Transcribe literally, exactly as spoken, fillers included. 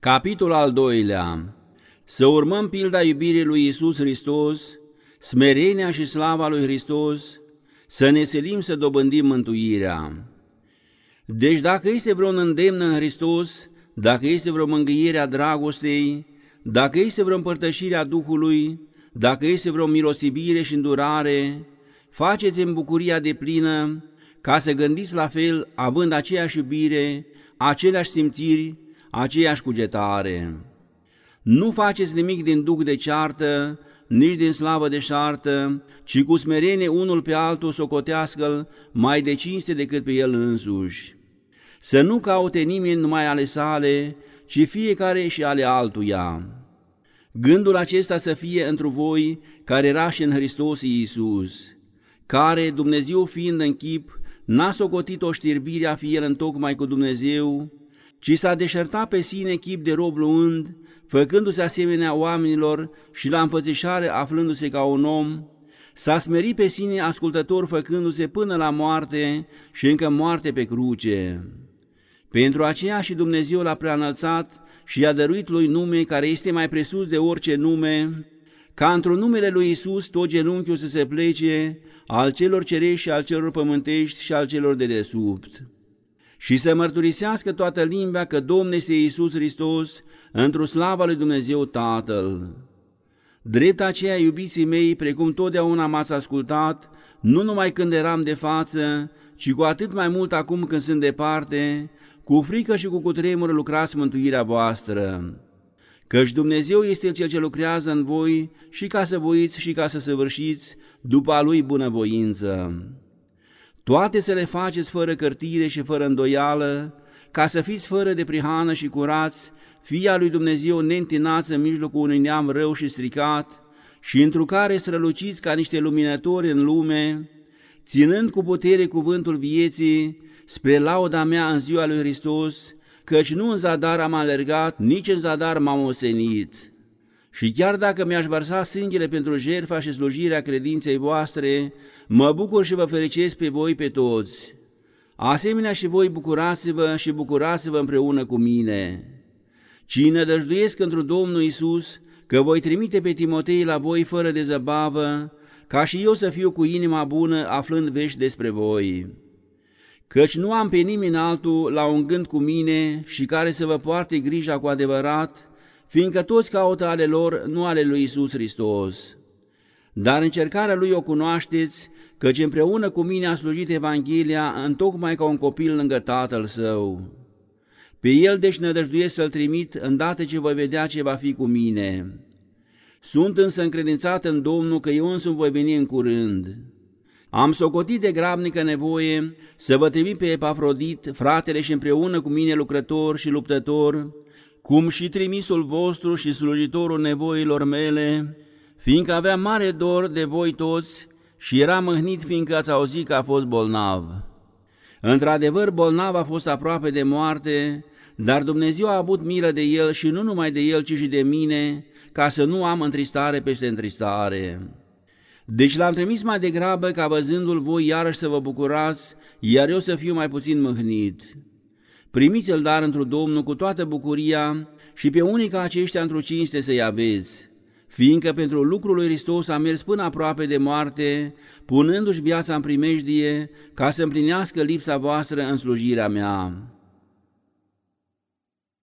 Capitolul al doilea. Să urmăm pilda iubirii lui Iisus Hristos, smerenia și slava lui Hristos, să ne silim să dobândim mântuirea. Deci dacă este vreo îndemn în Hristos, dacă este vreo mângâiere a dragostei, dacă este vreo împărtășire a Duhului, dacă este vreo milostivire și îndurare, faceți în bucuria deplină, ca să gândiți la fel, având aceeași iubire, aceleași simțiri, aceeași cugetare. Nu faceți nimic din duc de ceartă, nici din slavă de șartă, ci cu smerenie unul pe altul socotească-l mai de cinste decât pe el însuși. Să nu caute nimeni numai ale sale, ci fiecare și ale altuia. Gândul acesta să fie întru voi care erași în Hristos Iisus, care, Dumnezeu fiind în chip, n-a socotit o știrbire a fi el întocmai cu Dumnezeu, ci s-a deșertat pe sine chip de rob luând, făcându-se asemenea oamenilor și la înfățișare aflându-se ca un om, s-a smerit pe sine ascultător făcându-se până la moarte și încă moarte pe cruce. Pentru aceea și Dumnezeu l-a preanălțat și i-a dăruit lui nume care este mai presus de orice nume, ca într-un numele lui Iisus tot genunchiul să se plece, al celor cerești și al celor pământești și al celor de desubt. Și să mărturisească toată limba că Domnul este Iisus Hristos, într-o slava lui Dumnezeu Tatăl. Drept aceea, iubiții mei, precum totdeauna m-ați ascultat, nu numai când eram de față, ci cu atât mai mult acum când sunt departe, cu frică și cu cutremur lucrați mântuirea voastră. Căci Dumnezeu este Cel ce lucrează în voi și ca să voiți și ca să săvârșiți după a Lui bunăvoință. Toate să le faceți fără cărtire și fără îndoială, ca să fiți fără de prihană și curați, fii al lui Dumnezeu neîntinați în mijlocul unui neam rău și stricat, și întru care străluciți ca niște luminători în lume, ținând cu putere cuvântul vieții, spre lauda mea în ziua lui Hristos, căci nu în zadar am alergat, nici în zadar m-am ostenit. Și chiar dacă mi-aș vărsa sângele pentru jertfa și slujirea credinței voastre, mă bucur și vă fericesc pe voi pe toți. Asemenea și voi bucurați-vă și bucurați-vă împreună cu mine. Ci nădăjduiesc întru Domnul Iisus că voi trimite pe Timotei la voi fără de zăbavă, ca și eu să fiu cu inima bună aflând vești despre voi. Căci nu am pe nimeni altul la un gând cu mine și care să vă poarte grija cu adevărat, fiindcă toți caută ale lor, nu ale lui Iisus Hristos. Dar încercarea lui o cunoașteți, căci împreună cu mine a slujit Evanghelia întocmai ca un copil lângă tatăl său. Pe el deci nădăjduiesc să-l trimit îndată ce voi vedea ce va fi cu mine. Sunt însă încredințat în Domnul că eu însumi voi veni în curând. Am socotit de grabnică nevoie să vă trimit pe Epafrodit, fratele și împreună cu mine lucrător și luptător, cum și trimisul vostru și slujitorul nevoilor mele, fiindcă avea mare dor de voi toți și era mâhnit fiindcă ați auzit că a fost bolnav. Într-adevăr, bolnav a fost aproape de moarte, dar Dumnezeu a avut milă de el și nu numai de el, ci și de mine, ca să nu am întristare peste întristare. Deci l-am trimis mai degrabă ca văzându-l voi iarăși să vă bucurați, iar eu să fiu mai puțin mâhnit. Primiți-l dar întru Domnul cu toată bucuria și pe unii ca aceștia într-o cinste să-i aveți, fiindcă pentru lucrul lui Hristos a mers până aproape de moarte, punându-și viața în primejdie, ca să împlinească lipsa voastră în slujirea mea.